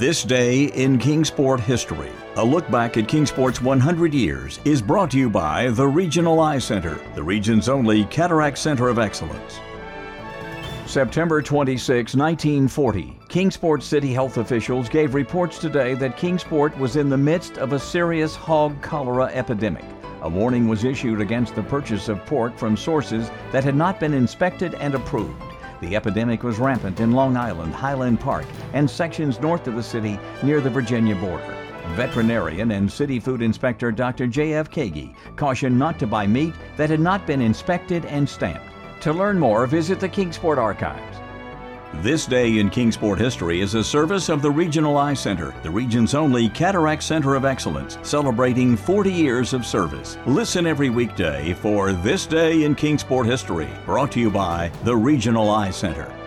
This Day in Kingsport History. A look back at Kingsport's 100 years is brought to you by the Regional Eye Center, the region's only cataract center of excellence. September 26, 1940, Kingsport City health officials gave reports today that Kingsport was in the midst of a serious hog cholera epidemic. A warning was issued against the purchase of pork from sources that had not been inspected and approved. The epidemic was rampant in Long Island, Highland Park, and sections north of the city near the Virginia border. Veterinarian and City Food Inspector Dr. J.F. Kagi cautioned not to buy meat that had not been inspected and stamped. To learn more, visit the Kingsport Archives. This Day in Kingsport History is a service of the Regional Eye Center, the region's only cataract center of excellence, celebrating 40 years of service. Listen every weekday for This Day in Kingsport History, brought to you by the Regional Eye Center.